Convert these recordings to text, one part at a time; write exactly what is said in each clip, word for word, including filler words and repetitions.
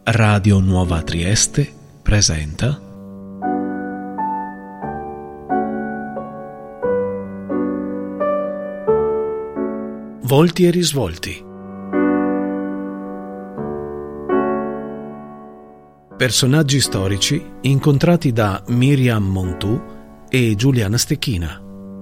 Radio Nuova Trieste presenta Volti e risvolti. Personaggi storici incontrati da Miriam Montù e Giuliana Stecchina.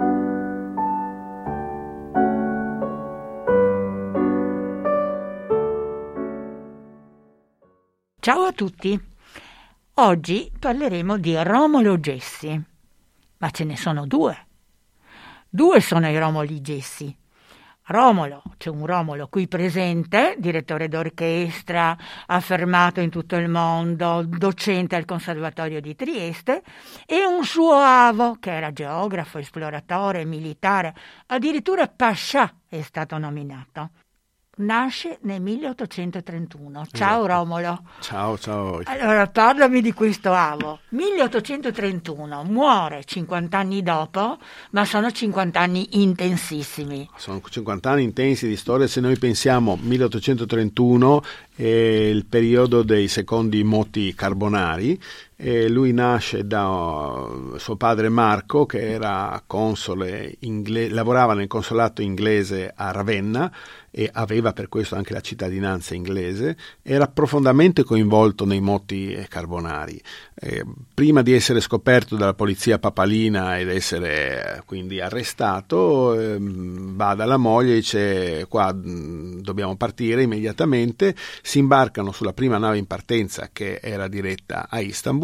Ciao a tutti. Oggi parleremo di Romolo Gessi, ma ce ne sono due. Due sono i Romoli Gessi. Romolo, c'è un Romolo qui presente, direttore d'orchestra, affermato in tutto il mondo, docente al Conservatorio di Trieste, e un suo avo, che era geografo, esploratore, militare, addirittura pascià è stato nominato. Nasce nel milleottocentotrentuno. Ciao, esatto. Romolo. Ciao, ciao. Allora, parlami di questo avo. milleottocentotrentuno, muore cinquanta anni dopo, ma sono cinquanta anni intensissimi. Sono cinquanta anni intensi di storia. Se noi pensiamo milleottocentotrentuno è il periodo dei secondi moti carbonari. E lui nasce da suo padre Marco, che era console inglese, lavorava nel consolato inglese a Ravenna e aveva per questo anche la cittadinanza inglese. Era profondamente coinvolto nei moti carbonari. Eh, prima di essere scoperto dalla polizia papalina ed essere quindi arrestato, eh, va dalla moglie e dice: qua mh, dobbiamo partire immediatamente. Si imbarcano sulla prima nave in partenza, che era diretta a Istanbul,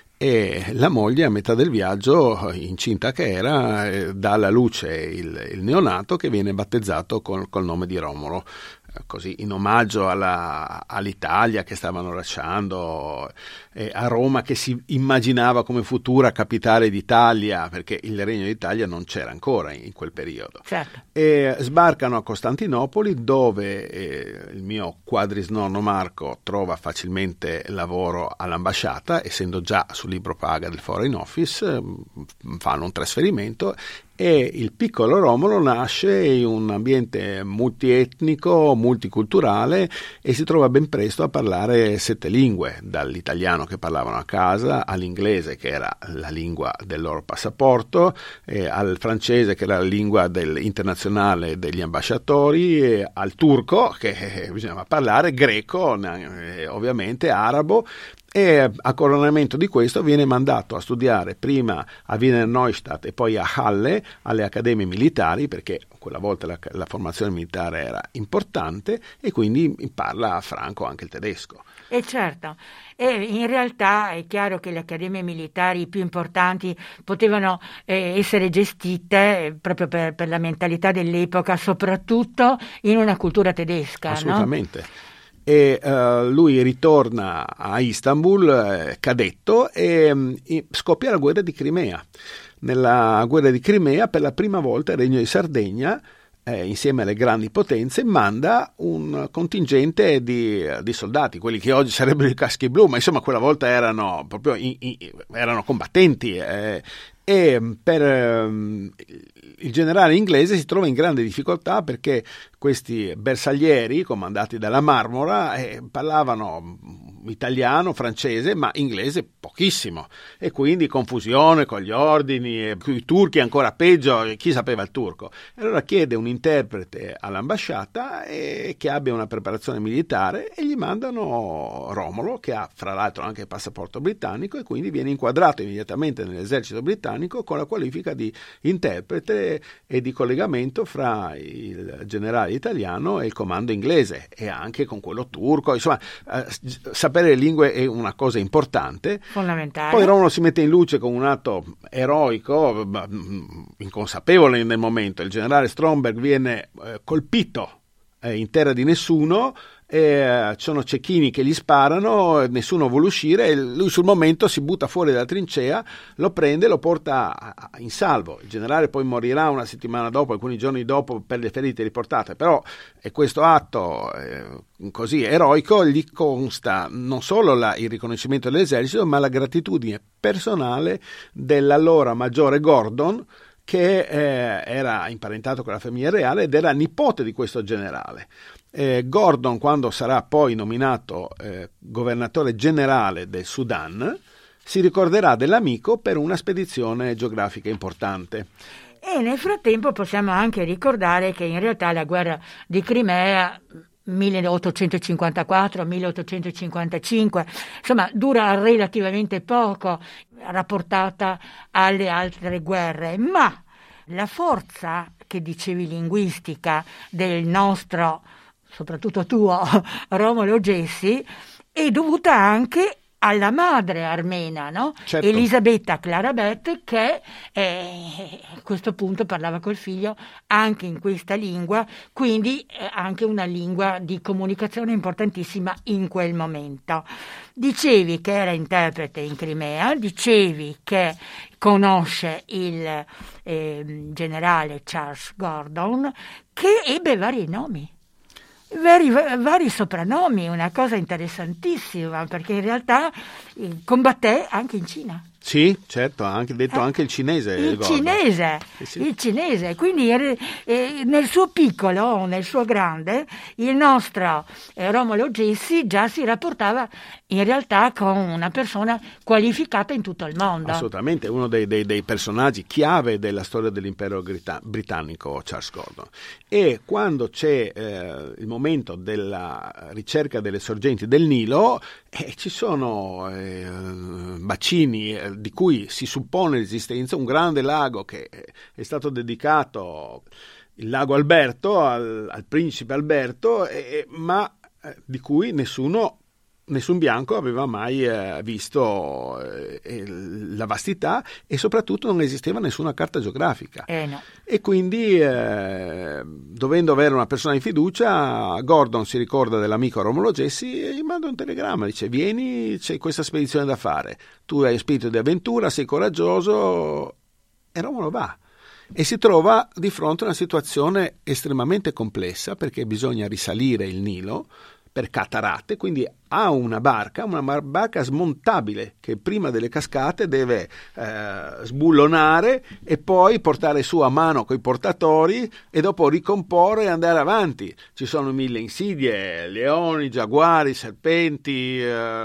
e la moglie, a metà del viaggio, incinta che era, eh, dà alla luce il, il neonato, che viene battezzato col, col nome di Romolo, così in omaggio alla, all'Italia che stavano lasciando, eh, a Roma che si immaginava come futura capitale d'Italia, perché il Regno d'Italia non c'era ancora in, in quel periodo. Certo. E sbarcano a Costantinopoli, dove eh, il mio quadrisnonno Marco trova facilmente lavoro all'ambasciata, essendo già sul libro paga del Foreign Office. eh, fanno un trasferimento e il piccolo Romolo nasce in un ambiente multietnico, multiculturale, e si trova ben presto a parlare sette lingue, dall'italiano che parlavano a casa, all'inglese che era la lingua del loro passaporto, eh, al francese che era la lingua del, internazionale degli ambasciatori, e al turco che eh, bisognava parlare, greco, eh, ovviamente arabo. E a coronamento di questo viene mandato a studiare prima a Wiener Neustadt e poi a Halle, alle accademie militari, perché quella volta la, la formazione militare era importante, e quindi parla franco anche il tedesco. E certo, e in realtà è chiaro che le accademie militari più importanti potevano eh, essere gestite eh, proprio per, per la mentalità dell'epoca, soprattutto in una cultura tedesca. Assolutamente. No? E uh, lui ritorna a Istanbul eh, cadetto e, e scoppia la guerra di Crimea. Nella guerra di Crimea, per la prima volta, il Regno di Sardegna, eh, insieme alle grandi potenze, manda un contingente di, di soldati, quelli che oggi sarebbero i caschi blu, ma insomma quella volta erano proprio in, in, erano combattenti. Eh, e per um, il generale inglese si trova in grande difficoltà, perché questi bersaglieri comandati dalla Marmora eh, parlavano italiano, francese, ma inglese pochissimo, e quindi confusione con gli ordini, e i turchi ancora peggio, chi sapeva il turco. E allora chiede un interprete all'ambasciata e che abbia una preparazione militare, e gli mandano Romolo, che ha fra l'altro anche il passaporto britannico, e quindi viene inquadrato immediatamente nell'esercito britannico con la qualifica di interprete e di collegamento fra il generale italiano e il comando inglese, e anche con quello turco. Insomma, eh, sapere le lingue è una cosa importante, fondamentale. Poi Romolo si mette in luce con un atto eroico, inconsapevole nel momento. Il generale Stromberg viene eh, colpito eh, in terra di nessuno, e ci sono cecchini che gli sparano, nessuno vuole uscire, e lui sul momento si butta fuori dalla trincea, lo prende e lo porta in salvo. Il generale poi morirà una settimana dopo, alcuni giorni dopo, per le ferite riportate, però è questo atto eh, così eroico gli consta non solo la, il riconoscimento dell'esercito, ma la gratitudine personale dell'allora maggiore Gordon, che eh, era imparentato con la famiglia reale ed era nipote di questo generale. Eh, Gordon, quando sarà poi nominato eh, governatore generale del Sudan, si ricorderà dell'amico per una spedizione geografica importante. E nel frattempo possiamo anche ricordare che in realtà la guerra di Crimea milleottocentocinquantaquattro milleottocentocinquantacinque, insomma, dura relativamente poco rapportata alle altre guerre, ma la forza che dicevi linguistica del nostro, soprattutto tuo, Romolo Gessi, è dovuta anche alla madre armena, no? Certo. Elisabetta Clarabet, che eh, a questo punto parlava col figlio anche in questa lingua, quindi eh, anche una lingua di comunicazione importantissima in quel momento. Dicevi che era interprete in Crimea, dicevi che conosce il eh, generale Charles Gordon, che ebbe vari nomi. Vari, vari soprannomi, una cosa interessantissima, perché in realtà eh, combatté anche in Cina. Sì, certo, ha anche detto eh, anche il cinese. Il Gordon. cinese, eh sì. il cinese, quindi eh, nel suo piccolo, nel suo grande, il nostro eh, Romolo Gessi già si rapportava in realtà con una persona qualificata in tutto il mondo. Assolutamente, uno dei, dei, dei personaggi chiave della storia dell'impero britannico, Charles Gordon. E quando c'è eh, il momento della ricerca delle sorgenti del Nilo, eh, ci sono eh, bacini eh, di cui si suppone l'esistenza, un grande lago che è stato dedicato, il lago Alberto, al, al principe Alberto, eh, ma eh, di cui nessuno Nessun bianco aveva mai eh, visto eh, la vastità, e soprattutto non esisteva nessuna carta geografica. Eh no. E quindi, eh, dovendo avere una persona di fiducia, Gordon si ricorda dell'amico Romolo Gessi e gli manda un telegramma, dice: vieni, c'è questa spedizione da fare, tu hai spirito di avventura, sei coraggioso, e Romolo va. E si trova di fronte a una situazione estremamente complessa, perché bisogna risalire il Nilo per cataratte, quindi ha una barca, una barca smontabile che prima delle cascate deve eh, sbullonare e poi portare su a mano coi portatori e dopo ricomporre e andare avanti. Ci sono mille insidie, leoni, giaguari, serpenti,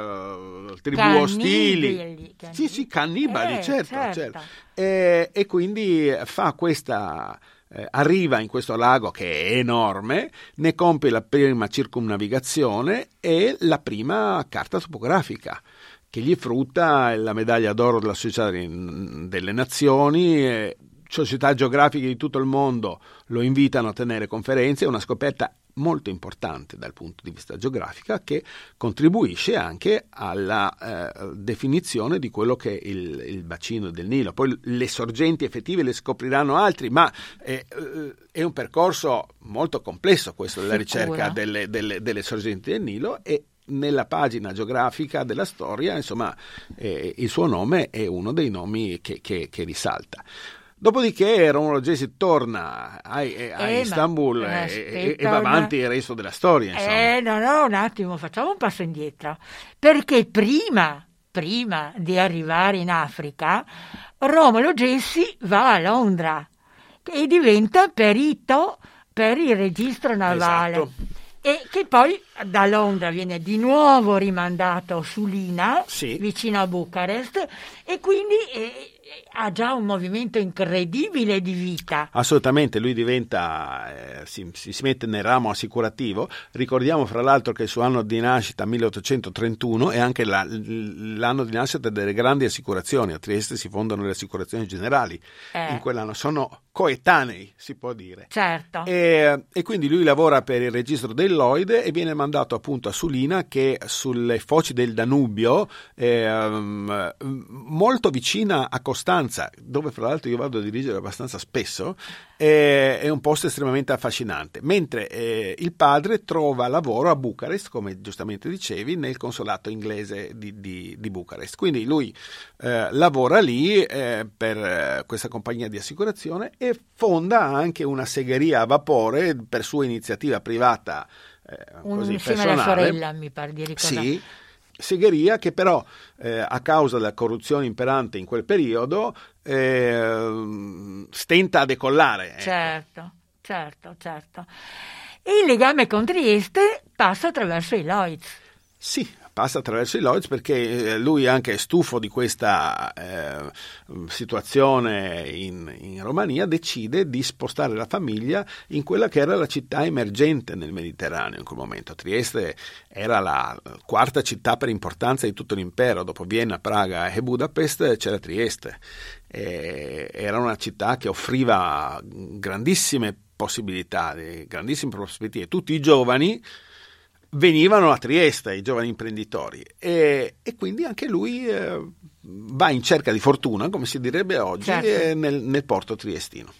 eh, tribù Cannibali, ostili. cannibali. Sì, sì, cannibali, Eh, certo, certo. certo. E, e quindi fa questa... Eh, arriva in questo lago che è enorme, ne compie la prima circumnavigazione e la prima carta topografica, che gli frutta la medaglia d'oro della Società delle Nazioni. eh, Società geografiche di tutto il mondo lo invitano a tenere conferenze. È una scoperta molto importante dal punto di vista geografico, che contribuisce anche alla eh, definizione di quello che è il, il bacino del Nilo. Poi le sorgenti effettive le scopriranno altri, ma è, è un percorso molto complesso questo della ricerca delle, delle, delle sorgenti del Nilo, e nella pagina geografica della storia, insomma, eh, il suo nome è uno dei nomi che, che, che risalta. Dopodiché Romolo Gessi torna a, a eh, Istanbul ma, e, eh, e va avanti il resto della storia. Insomma. Eh, no, no, un attimo, facciamo un passo indietro. Perché prima, prima di arrivare in Africa, Romolo Gessi va a Londra e diventa perito per il registro navale. Esatto. E che poi da Londra viene di nuovo rimandato su Lina, sì. vicino a Bucarest, e quindi eh, ha già un movimento incredibile di vita. Assolutamente, lui diventa, eh, si, si mette nel ramo assicurativo. Ricordiamo fra l'altro che il suo anno di nascita milleottocentotrentuno è anche la, l'anno di nascita delle grandi assicurazioni. A Trieste si fondano le assicurazioni generali, Eh. in quell'anno sono coetanei, si può dire. Certo. E, e quindi lui lavora per il registro del Lloyd e viene mandato appunto a Sulina, che sulle foci del Danubio, eh, molto vicina a Costanza, dove fra l'altro io vado a dirigere abbastanza spesso. Eh, è un posto estremamente affascinante, mentre eh, il padre trova lavoro a Bucarest, come giustamente dicevi, nel consolato inglese di, di, di Bucarest. Quindi lui eh, lavora lì eh, per eh, questa compagnia di assicurazione e fonda anche una segheria a vapore per sua iniziativa privata, eh, così, insieme personale. alla sorella, mi pare di ricordare. Sì, segheria che però eh, a causa della corruzione imperante in quel periodo eh, stenta a decollare. Ecco. Certo, certo, certo. Il legame con Trieste passa attraverso i Lloyds. Sì, passa attraverso i Lloyds perché lui anche è stufo di questa eh, situazione in, in Romania, decide di spostare la famiglia in quella che era la città emergente nel Mediterraneo in quel momento. Trieste era la quarta città per importanza di tutto l'impero, dopo Vienna, Praga e Budapest c'era Trieste. E era una città che offriva grandissime possibilità, grandissime prospettive. Tutti i giovani venivano a Trieste, i giovani imprenditori, e, e quindi anche lui eh, va in cerca di fortuna, come si direbbe oggi, certo. eh, nel, nel porto triestino.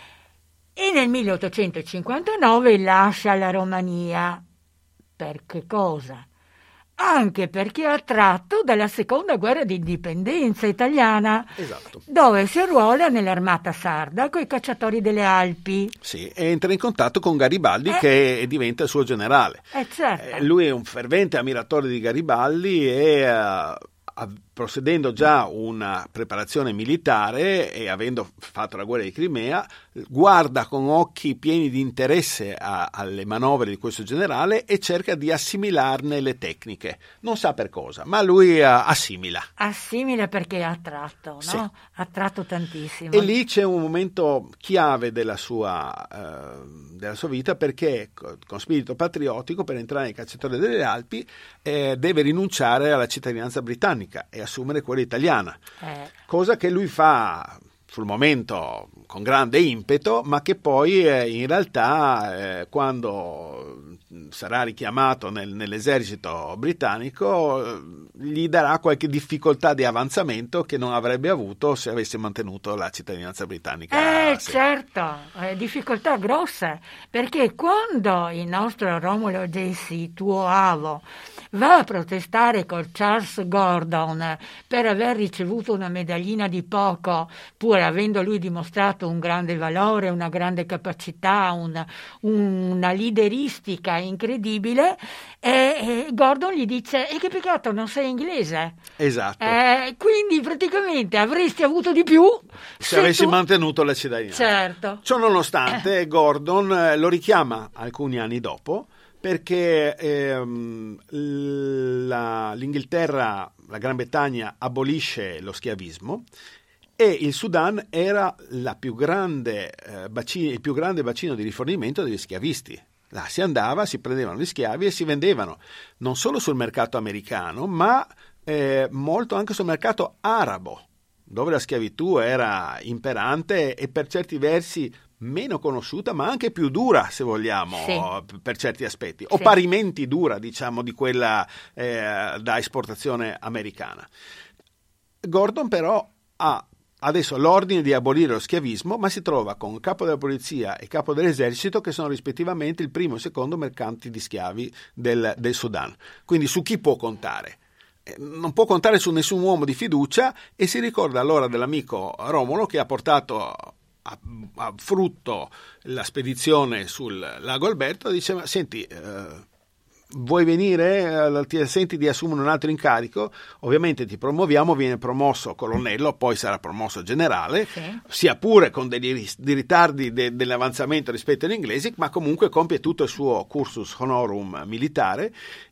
E nel milleottocentocinquantanove lascia la Romania. Per che cosa? Anche perché è attratto dalla seconda guerra di indipendenza italiana, esatto. dove si arruola nell'armata sarda coi cacciatori delle Alpi. Sì, e entra in contatto con Garibaldi eh, che diventa il suo generale. Eh, certo. eh, lui è un fervente ammiratore di Garibaldi e uh, procedendo già una preparazione militare e avendo fatto la guerra di Crimea, guarda con occhi pieni di interesse a, alle manovre di questo generale e cerca di assimilarne le tecniche. Non sa per cosa, ma lui uh, assimila. Assimila perché è attratto, no? Sì. Attratto tantissimo. E lì c'è un momento chiave della sua, uh, della sua vita, perché con spirito patriottico, per entrare nei cacciatori delle Alpi, eh, deve rinunciare alla cittadinanza britannica e assumere quella italiana, eh. cosa che lui fa sul momento con grande impeto, ma che poi eh, in realtà eh, quando sarà richiamato nel, nell'esercito britannico gli darà qualche difficoltà di avanzamento che non avrebbe avuto se avesse mantenuto la cittadinanza britannica. Eh sì. Certo, eh, difficoltà grosse, perché quando il nostro Romolo Gessi, tuo avo, va a protestare col Charles Gordon per aver ricevuto una medaglina di poco, pur avendo lui dimostrato un grande valore, una grande capacità, una, una leaderistica incredibile, e, e Gordon gli dice: e che peccato, non sei inglese. Esatto. Eh, quindi praticamente avresti avuto di più se, se avessi tu... mantenuto la cittadinanza. Certo. Ciò nonostante, Gordon eh, lo richiama alcuni anni dopo, perché ehm, la, l'Inghilterra, la Gran Bretagna abolisce lo schiavismo e il Sudan era la più grande, eh, bacino, il più grande bacino di rifornimento degli schiavisti. Là si andava, si prendevano gli schiavi e si vendevano non solo sul mercato americano, ma eh, molto anche sul mercato arabo, dove la schiavitù era imperante e per certi versi meno conosciuta, ma anche più dura, se vogliamo, sì. per certi aspetti, o sì. parimenti dura, diciamo, di quella eh, da esportazione americana. Gordon però ha adesso l'ordine di abolire lo schiavismo, ma si trova con il capo della polizia e il capo dell'esercito, che sono rispettivamente il primo e il secondo mercanti di schiavi del, del Sudan. Quindi su chi può contare? Non può contare su nessun uomo di fiducia, e si ricorda allora dell'amico Romolo che ha portato a, a frutto la spedizione sul lago Alberto. Diceva: senti, eh, vuoi venire? Ti senti di assumere un altro incarico? Ovviamente ti promuoviamo, viene promosso colonnello, poi sarà promosso generale, sì. sia pure con degli, dei ritardi de, dell'avanzamento rispetto agli inglesi, ma comunque compie tutto il suo cursus honorum militare.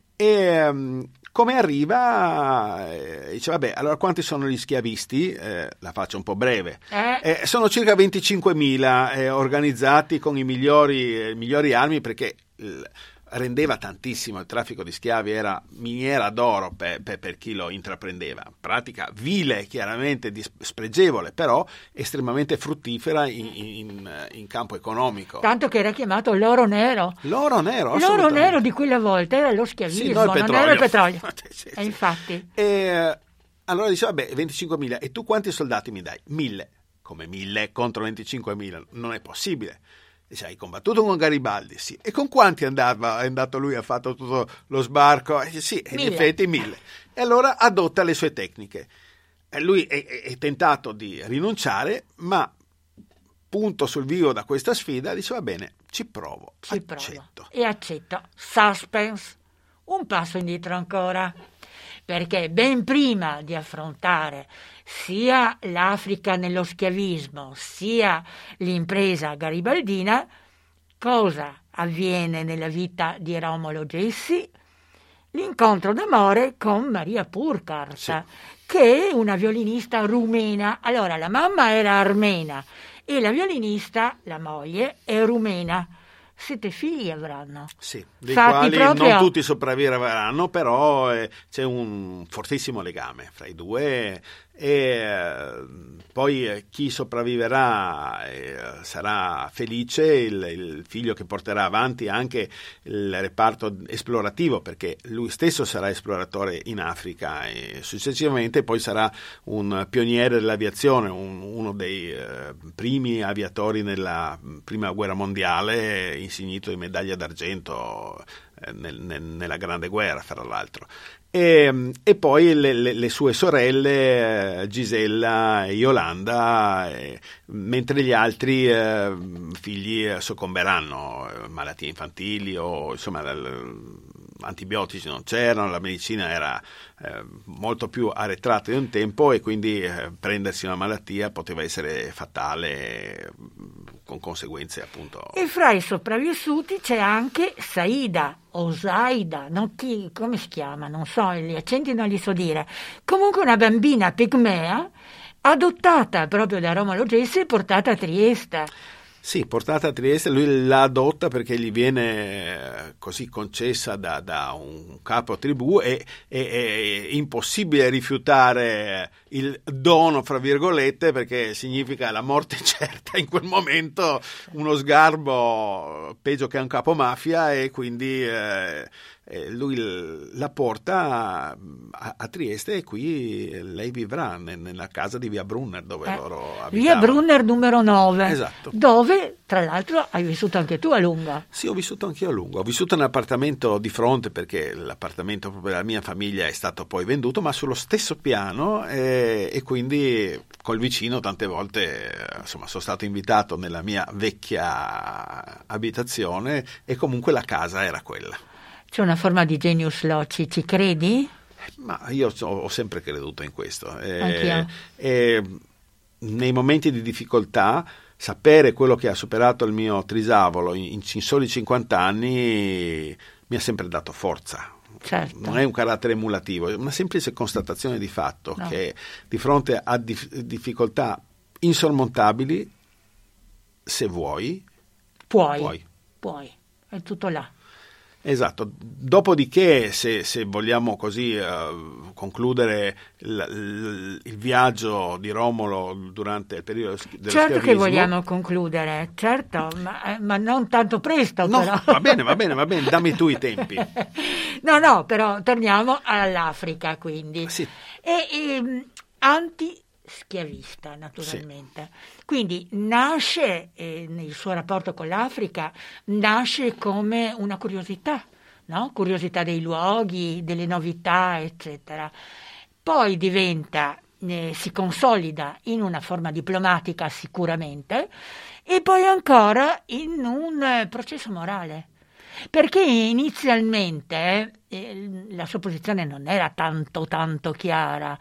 E um, come arriva, eh, dice: vabbè, allora quanti sono gli schiavisti? Eh, la faccio un po' breve. Eh. Eh, sono circa venticinquemila eh, organizzati con i migliori, eh, migliori armi, perché il, rendeva tantissimo il traffico di schiavi, era miniera d'oro per, per, per chi lo intraprendeva. Pratica vile, chiaramente spregevole, però estremamente fruttifera in, in, in campo economico. Tanto che era chiamato l'oro nero. L'oro nero, L'oro nero di quella volta era lo schiavismo, sì, no, il non era il petrolio. sì, e infatti. E, allora diceva: vabbè, venticinquemila, e tu quanti soldati mi dai? Mille. Come mille contro venticinquemila? Non è possibile. Dice: hai combattuto con Garibaldi? Sì. E con quanti andava, è andato lui, ha fatto tutto lo sbarco? Eh, sì, in mille. effetti mille. E allora adotta le sue tecniche. E lui è, è, è tentato di rinunciare, ma punto sul vivo da questa sfida, dice: va bene, ci provo, ci accetto. Provo. E accetto. Suspense. Un passo indietro ancora. perché ben prima di affrontare sia l'Africa nello schiavismo, sia l'impresa garibaldina, cosa avviene nella vita di Romolo Gessi? L'incontro d'amore con Maria Purkart, sì, che è una violinista rumena. Allora, la mamma era armena e la violinista, la moglie, è rumena. Sette figli avranno. Sì, dei Fatti quali proprio... non tutti sopravviveranno, però eh, c'è un fortissimo legame fra i due e eh, poi eh, chi sopravviverà eh, sarà felice, il, il figlio che porterà avanti anche il reparto esplorativo, perché lui stesso sarà esploratore in Africa e successivamente poi sarà un pioniere dell'aviazione, un, uno dei eh, primi aviatori nella prima guerra mondiale, insignito di medaglia d'argento eh, nel, nel, nella Grande Guerra, fra l'altro. E, e poi le, le, le sue sorelle eh, Gisella e Yolanda, eh, mentre gli altri eh, figli eh, soccomberanno, eh, malattie infantili o insomma l, antibiotici non c'erano, la medicina era eh, molto più arretrata di un tempo e quindi eh, prendersi una malattia poteva essere fatale, con conseguenze appunto. E fra i sopravvissuti c'è anche Saida o Zaida, non ti, come si chiama? Non so, gli accenti non li so dire. Comunque una bambina pigmea adottata proprio da Romolo Gessi e portata a Trieste. Sì, portata a Trieste, lui la adotta perché gli viene così concessa da, da un capo tribù e è impossibile rifiutare il dono, fra virgolette, perché significa la morte certa in quel momento, uno sgarbo peggio che un capo mafia e quindi eh, lui la porta a, a Trieste e qui lei vivrà nella casa di Via Brunner dove eh, loro abitavano. Via Brunner numero nove, esatto, dove tra l'altro hai vissuto anche tu a lungo. Sì, ho vissuto anche io a lungo, ho vissuto in un appartamento di fronte perché l'appartamento proprio della mia famiglia è stato poi venduto, ma sullo stesso piano e, e quindi col vicino tante volte insomma sono stato invitato nella mia vecchia abitazione e comunque la casa era quella. C'è una forma di genius loci, ci credi? Ma io ho sempre creduto in questo. Anch'io. E nei momenti di difficoltà, sapere quello che ha superato il mio trisavolo in, in soli cinquanta anni mi ha sempre dato forza. Certo. Non è un carattere emulativo, è una semplice constatazione di fatto, no, che di fronte a dif- difficoltà insormontabili, se vuoi, puoi, puoi. Puoi, è tutto là. Esatto, dopodiché se, se vogliamo così uh, concludere il, il, il viaggio di Romolo durante il periodo dello certo schiavismo, che vogliamo concludere, certo, ma, ma non tanto presto. No, però. va bene, va bene, va bene, dammi tu i tempi. No, no, però torniamo all'Africa quindi. Sì. E, e anti schiavista naturalmente, sì. Quindi nasce eh, nel suo rapporto con l'Africa nasce come una curiosità, no? Curiosità dei luoghi, delle novità eccetera, poi diventa eh, si consolida in una forma diplomatica sicuramente e poi ancora in un eh, processo morale, perché inizialmente eh, la sua posizione non era tanto tanto chiara.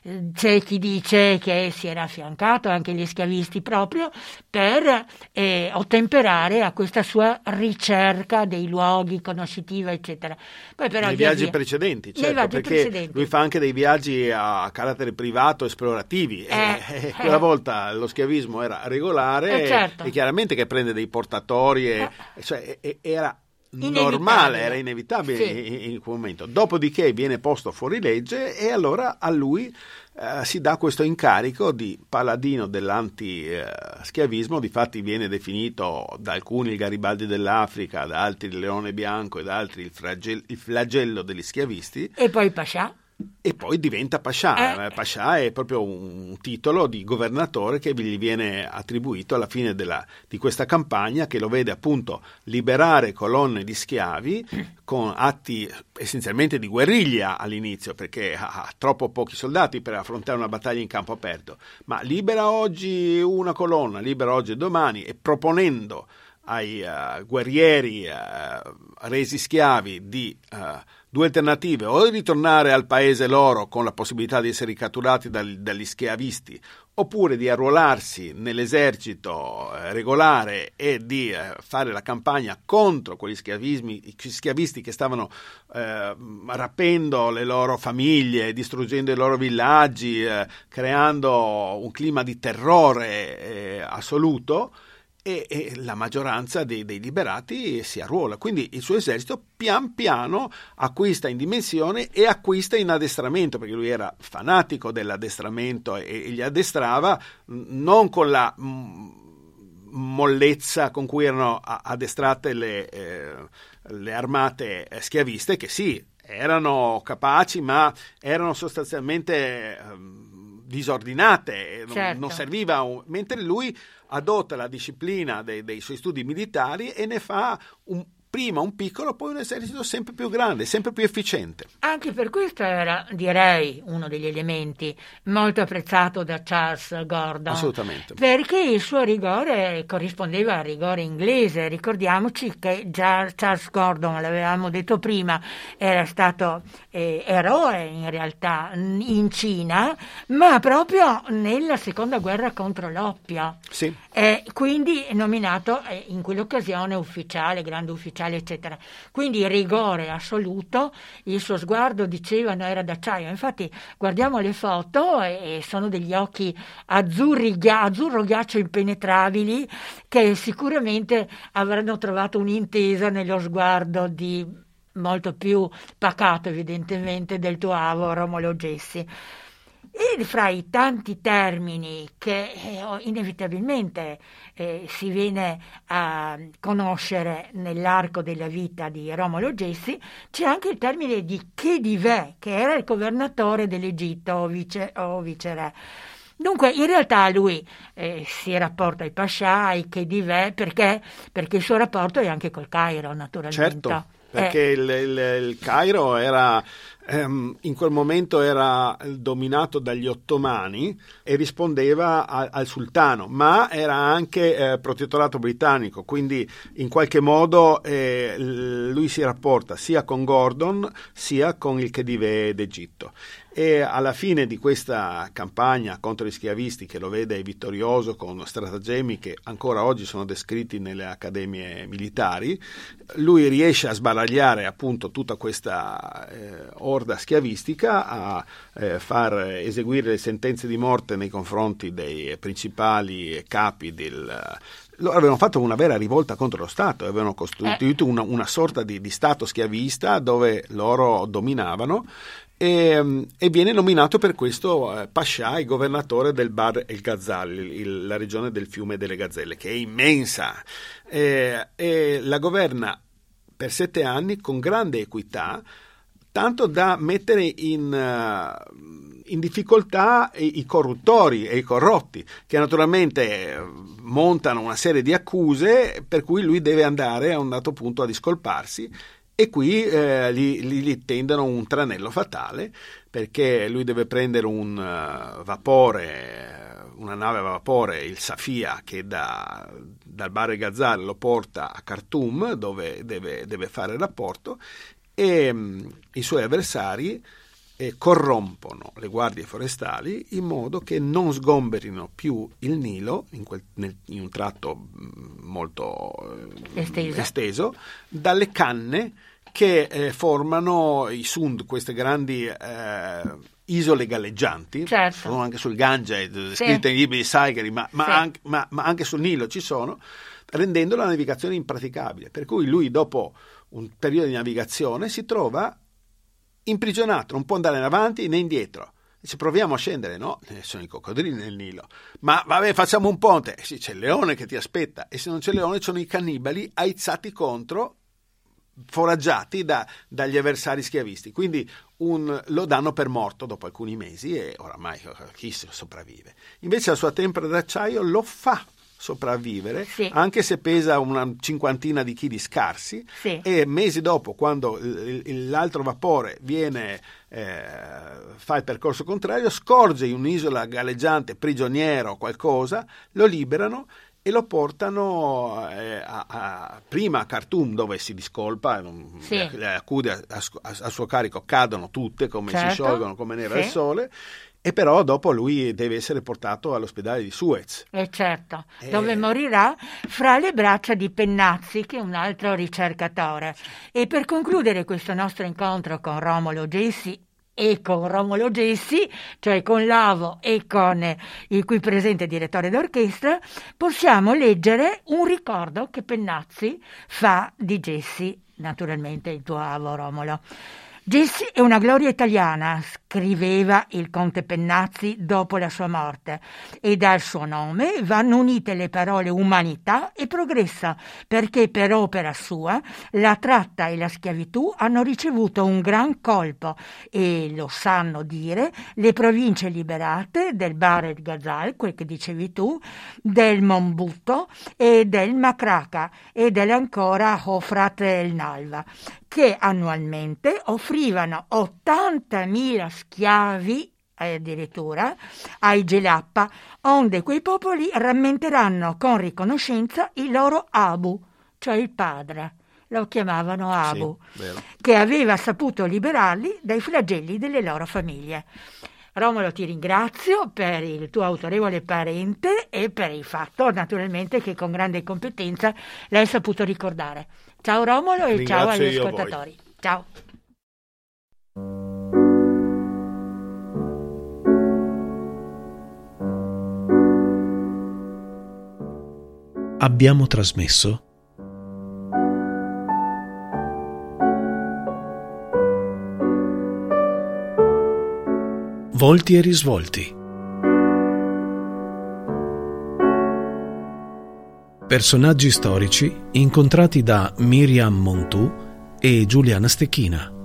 C'è chi dice che si era affiancato anche gli schiavisti proprio per eh, ottemperare a questa sua ricerca dei luoghi conoscitiva eccetera. Poi però nei via viaggi via, precedenti, certo, viaggi perché precedenti. Lui fa anche dei viaggi a carattere privato esplorativi eh, e, e quella eh. volta lo schiavismo era regolare eh, certo. e, e chiaramente che prende dei portatori e, eh. cioè, e, era normale, era inevitabile sì. in, in quel momento. Dopodiché viene posto fuori legge e allora a lui eh, si dà questo incarico di paladino dell'anti-schiavismo. Difatti viene definito da alcuni il Garibaldi dell'Africa, da altri il Leone Bianco e da altri il, flagell- il flagello degli schiavisti. E poi Pascià. E poi diventa Pascià. Eh. Pascià è proprio un titolo di governatore che gli viene attribuito alla fine della, di questa campagna, che lo vede appunto liberare colonne di schiavi con atti essenzialmente di guerriglia all'inizio, perché ha troppo pochi soldati per affrontare una battaglia in campo aperto, ma libera oggi una colonna, libera oggi e domani, e proponendo ai uh, guerrieri uh, resi schiavi di uh, due alternative: o di ritornare al paese loro con la possibilità di essere ricatturati dal, dagli schiavisti, oppure di arruolarsi nell'esercito eh, regolare e di eh, fare la campagna contro quegli schiavismi, gli schiavisti che stavano eh, rapendo le loro famiglie, distruggendo i loro villaggi, eh, creando un clima di terrore eh, assoluto. E, e la maggioranza dei, dei liberati si arruola, quindi il suo esercito pian piano acquista in dimensione e acquista in addestramento, perché lui era fanatico dell'addestramento e, e li addestrava non con la mh, mollezza con cui erano addestrate le, eh, le armate schiaviste, che sì, erano capaci, ma erano sostanzialmente eh, disordinate, certo. non serviva un... mentre lui adotta la disciplina dei, dei suoi studi militari e ne fa un, prima un piccolo, poi un esercito sempre più grande, sempre più efficiente. Anche per questo era, direi, uno degli elementi molto apprezzato da Charles Gordon. Assolutamente. Perché il suo rigore corrispondeva al rigore inglese. Ricordiamoci che già Charles Gordon, l'avevamo detto prima, era stato eh, eroe in realtà in Cina, ma proprio nella seconda guerra contro l'oppio. Sì. E quindi nominato eh, in quell'occasione ufficiale, grande ufficiale, eccetera. Quindi rigore assoluto, il suo sguardo, dicevano, era d'acciaio. Infatti guardiamo le foto e, e sono degli occhi azzurri, ghia- azzurro ghiaccio impenetrabili, che sicuramente avranno trovato un'intesa nello sguardo di molto più pacato, evidentemente, del tuo avo Romolo Gessi. E fra i tanti termini che eh, inevitabilmente eh, si viene a conoscere nell'arco della vita di Romolo Gessi, c'è anche il termine di Khedive, che era il governatore dell'Egitto o, vice, o viceré. Dunque, in realtà lui eh, si rapporta ai pascià, ai Khedive, perché? Perché il suo rapporto è anche col Cairo, naturalmente. Certo, perché eh. il, il, il Cairo era... in quel momento era dominato dagli ottomani e rispondeva a, al sultano, ma era anche eh, protettorato britannico, quindi in qualche modo eh, lui si rapporta sia con Gordon sia con il Khedive d'Egitto. E alla fine di questa campagna contro gli schiavisti, che lo vede vittorioso con stratagemmi che ancora oggi sono descritti nelle accademie militari, lui riesce a sbaragliare appunto tutta questa eh, orda schiavistica, a eh, far eseguire le sentenze di morte nei confronti dei principali capi del... Loro avevano fatto una vera rivolta contro lo Stato, avevano costituito una, una sorta di, di Stato schiavista dove loro dominavano. E, e viene nominato per questo eh, Pascià, il governatore del Bahr el Ghazal, il, la regione del fiume delle Gazzelle, che è immensa, eh, e la governa per sette anni con grande equità, tanto da mettere in, uh, in difficoltà i, i corruttori e i corrotti, che naturalmente montano una serie di accuse per cui lui deve andare a un dato punto a discolparsi. E qui eh, gli, gli, gli tendono un tranello fatale, perché lui deve prendere un uh, vapore, una nave a vapore, il Safia, che da, dal Bahr el Ghazal lo porta a Khartoum, dove deve, deve fare il rapporto, e um, i suoi avversari eh, corrompono le guardie forestali in modo che non sgomberino più il Nilo in, quel, nel, in un tratto molto eh, esteso. esteso dalle canne che eh, formano i Sund, queste grandi eh, isole galleggianti, certo. sono anche sul Gange, descritte sì. nei libri di Saigari, ma, ma, sì. anche, ma, ma anche sul Nilo ci sono, rendendo la navigazione impraticabile. Per cui lui, dopo un periodo di navigazione, si trova imprigionato, non può andare in avanti né indietro. Dice: proviamo a scendere, no? Sono i coccodrilli nel Nilo. Ma vabbè, facciamo un ponte. Eh sì, c'è il leone che ti aspetta, e se non c'è il leone ci sono i cannibali aizzati contro, foraggiati da, dagli avversari schiavisti. Quindi un, lo danno per morto dopo alcuni mesi, e oramai chi sopravvive? Invece la sua tempra d'acciaio lo fa sopravvivere, sì. anche se pesa una cinquantina di chili scarsi, sì. e mesi dopo, quando l'altro vapore viene eh, fa il percorso contrario, scorge in un'isola galleggiante prigioniero o qualcosa, lo liberano e lo portano eh, a, a, prima a Khartoum, dove si discolpa, sì. le, le accuse a, a, a suo carico cadono tutte come certo. si sciolgono come neve sì. al sole, e però dopo lui deve essere portato all'ospedale di Suez. E certo, e... dove morirà fra le braccia di Pennazzi, che è un altro ricercatore. E per concludere questo nostro incontro con Romolo Gessi e con Romolo Gessi, cioè con Lavo e con il qui presente direttore d'orchestra, possiamo leggere un ricordo che Pennazzi fa di Gessi, naturalmente il tuo avo Romolo. Gessi è una gloria italiana, scriveva il conte Pennazzi dopo la sua morte, e dal suo nome vanno unite le parole umanità e progresso, perché per opera sua la tratta e la schiavitù hanno ricevuto un gran colpo, e lo sanno dire le province liberate del Bahr el Ghazal, quel che dicevi tu, del Monbutto e del Macraca e dell'ancora Hofrat el Nalva, che annualmente offrivano ottantamila schiavi addirittura ai Gelappa, onde quei popoli rammenteranno con riconoscenza il loro Abu, cioè il padre, lo chiamavano Abu, sì, che aveva saputo liberarli dai flagelli delle loro famiglie. Romolo, ti ringrazio per il tuo autorevole parente e per il fatto naturalmente che con grande competenza l'hai saputo ricordare. Ciao Romolo e Ringrazio ciao agli ascoltatori. Ciao. Abbiamo trasmesso Volti e risvolti. Personaggi storici incontrati da Miriam Montù e Giuliana Stecchina.